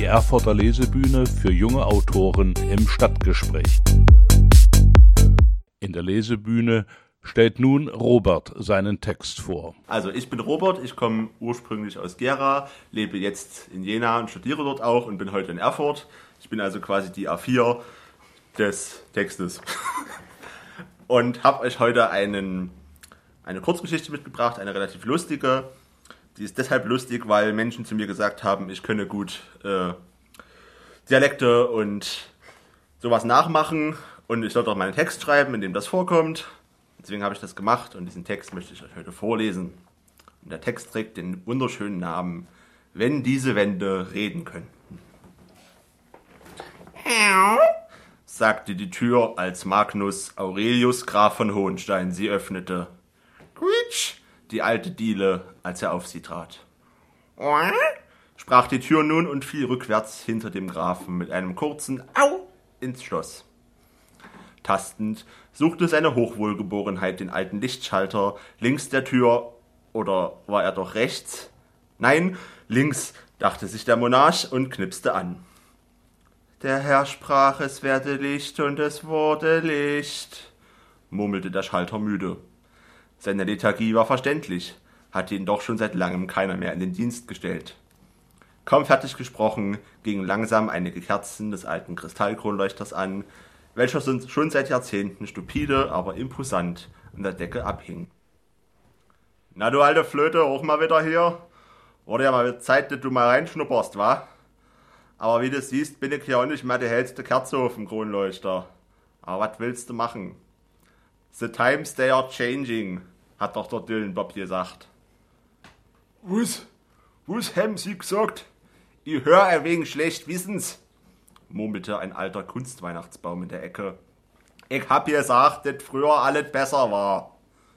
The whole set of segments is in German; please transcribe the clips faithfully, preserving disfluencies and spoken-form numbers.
Erfurter Lesebühne für junge Autoren im Stadtgespräch. In der Lesebühne stellt nun Robert seinen Text vor. Also ich bin Robert, ich komme ursprünglich aus Gera, lebe jetzt in Jena und studiere dort auch und bin heute in Erfurt. Ich bin also quasi die A vier des Textes. Und habe euch heute einen, eine Kurzgeschichte mitgebracht, eine relativ lustige. Die ist deshalb lustig, weil Menschen zu mir gesagt haben, ich könne gut äh, Dialekte und sowas nachmachen und ich soll doch mal einen Text schreiben, in dem das vorkommt. Deswegen habe ich das gemacht und diesen Text möchte ich euch heute vorlesen. Und der Text trägt den wunderschönen Namen Wenn diese Wände reden könnten. Sagte die Tür, als Magnus Aurelius Graf von Hohenstein sie öffnete. Quietsch, die alte Diele, als er auf sie trat. Sprach die Tür nun und fiel rückwärts hinter dem Grafen mit einem kurzen Au ins Schloss. Tastend suchte seine Hochwohlgeborenheit den alten Lichtschalter links der Tür, oder war er doch rechts? Nein, links, dachte sich der Monarch und knipste an. Der Herr sprach, es werde Licht und es wurde Licht, murmelte der Schalter müde. Seine Lethargie war verständlich, hatte ihn doch schon seit langem keiner mehr in den Dienst gestellt. Kaum fertig gesprochen, gingen langsam einige Kerzen des alten Kristallkronleuchters an, welcher schon seit Jahrzehnten stupide, aber imposant an der Decke abhing. Na du alte Flöte, auch mal wieder hier? Wurde ja mal Zeit, dass du mal reinschnupperst, wa? Aber wie du siehst, bin ich hier auch nicht mehr die hellste Kerze auf dem Kronleuchter. Aber was willst du machen? The times they are changing, hat doch der Dillenbob gesagt. Was? Was haben Sie gesagt? Ich hör ein wenig schlecht Wissens, murmelte ein alter Kunstweihnachtsbaum in der Ecke. Ich hab gesagt, dass früher alles besser war.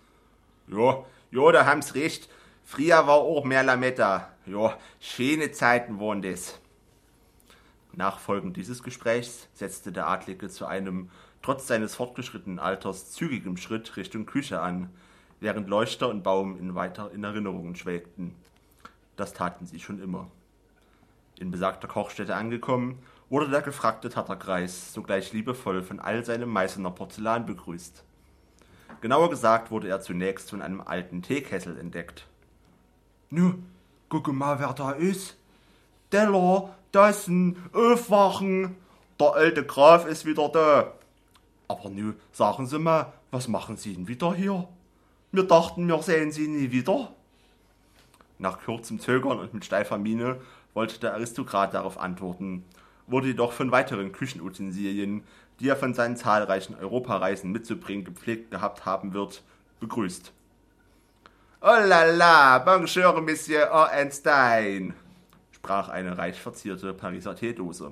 Jo, jo, da haben's recht. Früher war auch mehr Lametta. Jo, schöne Zeiten waren das. Nach Folgen dieses Gesprächs setzte der Adlige zu einem, trotz seines fortgeschrittenen Alters, zügigem Schritt Richtung Küche an, während Leuchter und Baum in weiter in Erinnerungen schwelgten. Das taten sie schon immer. In besagter Kochstätte angekommen, wurde der gefragte Tatterkreis sogleich liebevoll von all seinem Meißner Porzellan begrüßt. Genauer gesagt wurde er zunächst von einem alten Teekessel entdeckt. »Nu, guck mal, wer da ist. Teller, Tassen, aufwachen. Der alte Graf ist wieder da. Aber nu, sagen Sie mal, was machen Sie denn wieder hier? Wir dachten, wir sehen Sie nie wieder.« Nach kurzem Zögern und mit steifer Miene wollte der Aristokrat darauf antworten, wurde jedoch von weiteren Küchenutensilien, die er von seinen zahlreichen Europareisen mitzubringen gepflegt gehabt haben wird, begrüßt. »Oh la la, bonjour, Monsieur Ornstein«, sprach eine reich verzierte Pariser Teedose.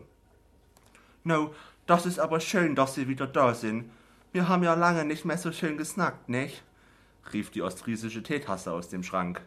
»No, das ist aber schön, dass Sie wieder da sind. Wir haben ja lange nicht mehr so schön gesnackt, nicht?«, rief die ostfriesische Teetasse aus dem Schrank.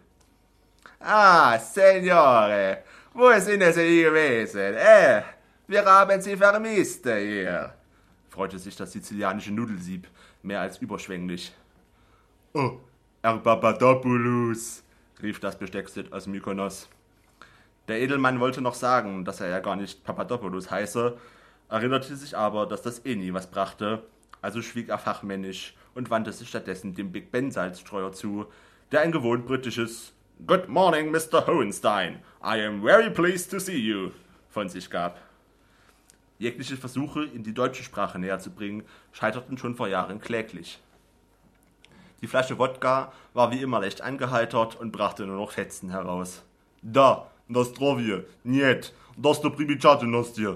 »Ah, Signore, wo sind Sie gewesen? Eh, wir haben Sie vermisst hier«, freute sich das sizilianische Nudelsieb mehr als überschwänglich. »Oh, Herr Papadopoulos«, rief das Besteckset aus Mykonos. Der Edelmann wollte noch sagen, dass er ja gar nicht Papadopoulos heiße, erinnerte sich aber, dass das eh nie was brachte, also schwieg er fachmännisch und wandte sich stattdessen dem Big Ben Salzstreuer zu, der ein gewohnt britisches »Good morning, Mister Hohenstein, I am very pleased to see you« von sich gab. Jegliche Versuche, ihm die deutsche Sprache näher zu bringen, scheiterten schon vor Jahren kläglich. Die Flasche Wodka war wie immer leicht angeheitert und brachte nur noch Fetzen heraus. »Da, na zdrowie, niet, das do primiczaty nostie.«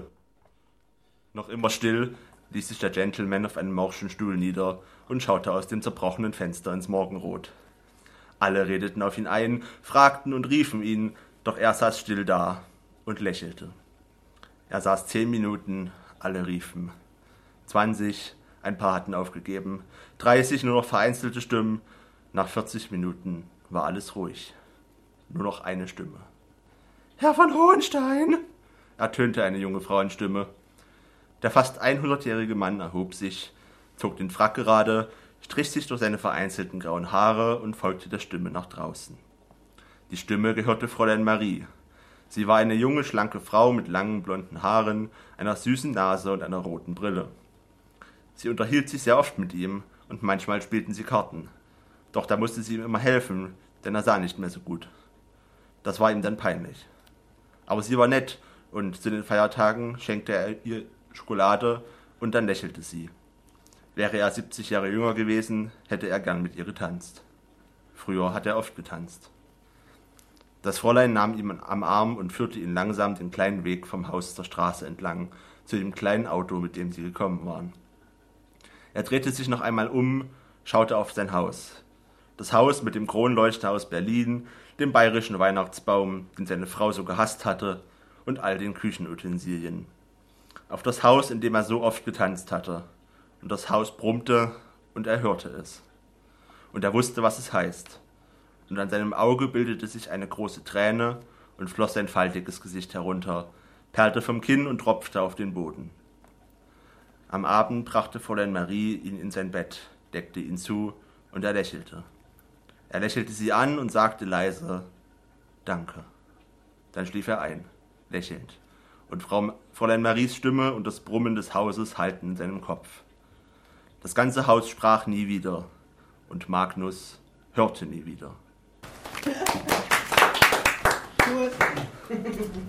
Noch immer still ließ sich der Gentleman auf einem morschen Stuhl nieder und schaute aus dem zerbrochenen Fenster ins Morgenrot. Alle redeten auf ihn ein, fragten und riefen ihn, doch er saß still da und lächelte. Er saß zehn Minuten, alle riefen. Zwanzig, ein paar hatten aufgegeben, dreißig nur noch vereinzelte Stimmen. Nach vierzig Minuten war alles ruhig. Nur noch eine Stimme. »Herr von Hohenstein«, ertönte eine junge Frauenstimme. Der fast hundertjährige Mann erhob sich, zog den Frack gerade, strich sich durch seine vereinzelten grauen Haare und folgte der Stimme nach draußen. Die Stimme gehörte Fräulein Marie. Sie war eine junge, schlanke Frau mit langen, blonden Haaren, einer süßen Nase und einer roten Brille. Sie unterhielt sich sehr oft mit ihm und manchmal spielten sie Karten. Doch da musste sie ihm immer helfen, denn er sah nicht mehr so gut. Das war ihm dann peinlich. Aber sie war nett und zu den Feiertagen schenkte er ihr Schokolade und dann lächelte sie. Wäre er siebzig Jahre jünger gewesen, hätte er gern mit ihr getanzt. Früher hat er oft getanzt. Das Fräulein nahm ihn am Arm und führte ihn langsam den kleinen Weg vom Haus zur Straße entlang, zu dem kleinen Auto, mit dem sie gekommen waren. Er drehte sich noch einmal um, schaute auf sein Haus. Das Haus mit dem Kronleuchter aus Berlin, dem bayerischen Weihnachtsbaum, den seine Frau so gehasst hatte, und all den Küchenutensilien. Auf das Haus, in dem er so oft getanzt hatte. Und das Haus brummte, und er hörte es. Und er wusste, was es heißt. Und an seinem Auge bildete sich eine große Träne und floss sein faltiges Gesicht herunter, perlte vom Kinn und tropfte auf den Boden. Am Abend brachte Fräulein Marie ihn in sein Bett, deckte ihn zu, und er lächelte. Er lächelte sie an und sagte leise, »Danke.« Dann schlief er ein, lächelnd, und Frau, Fräulein Maries Stimme und das Brummen des Hauses hallten in seinem Kopf. Das ganze Haus sprach nie wieder, und Magnus hörte nie wieder.